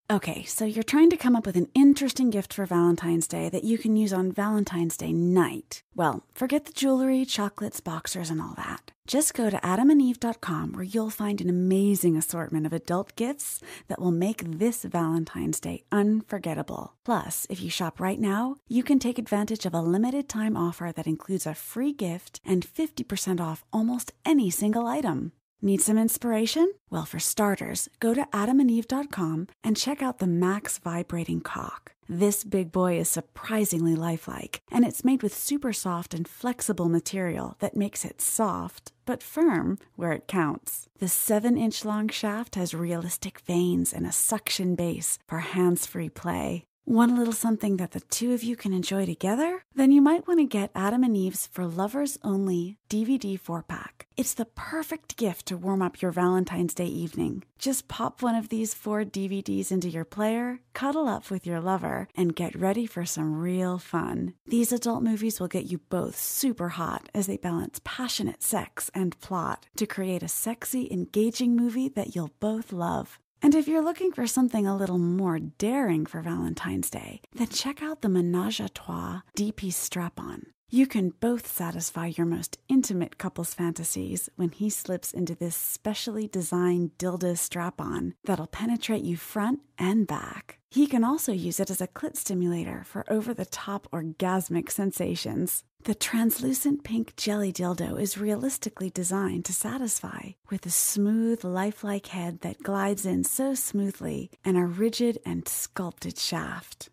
Okay, so you're trying to come up with an interesting gift for Valentine's Day that you can use on Valentine's Day night. Well, forget the jewelry, chocolates, boxers, and all that. Just go to adamandeve.com where you'll find an amazing assortment of adult gifts that will make this Valentine's Day unforgettable. Plus, if you shop right now, you can take advantage of a limited time offer that includes a free gift and 50% off almost any single item. Need some inspiration? Well, for starters, go to adamandeve.com and check out the Max Vibrating Cock. This big boy is surprisingly lifelike, and it's made with super soft and flexible material that makes it soft, but firm where it counts. The 7-inch long shaft has realistic veins and a suction base for hands-free play. Want a little something that the two of you can enjoy together? Then you might want to get Adam and Eve's For Lovers Only DVD 4-pack. It's the perfect gift to warm up your Valentine's Day evening. Just pop one of these 4 DVDs into your player, cuddle up with your lover, and get ready for some real fun. These adult movies will get you both super hot as they balance passionate sex and plot to create a sexy, engaging movie that you'll both love. And if you're looking for something a little more daring for Valentine's Day, then check out the Ménage à Trois DP strap-on. You can both satisfy your most intimate couple's fantasies when he slips into this specially designed dildo strap-on that'll penetrate you front and back. He can also use it as a clit stimulator for over-the-top orgasmic sensations. The translucent pink jelly dildo is realistically designed to satisfy, with a smooth, lifelike head that glides in so smoothly and a rigid and sculpted shaft.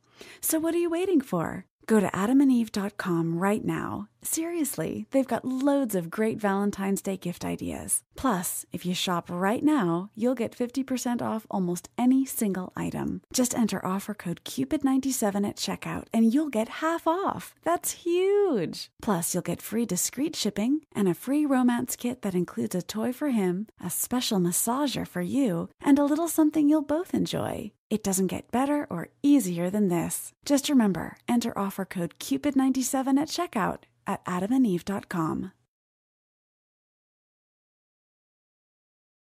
So what are you waiting for? Go to adamandeve.com right now. Seriously, they've got loads of great Valentine's Day gift ideas. Plus, if you shop right now, you'll get 50% off almost any single item. Just enter offer code CUPID97 at checkout and you'll get half off. That's huge! Plus, you'll get free discreet shipping and a free romance kit that includes a toy for him, a special massager for you, and a little something you'll both enjoy. It doesn't get better or easier than this. Just remember, enter offer code CUPID97 at checkout at adamandeve.com.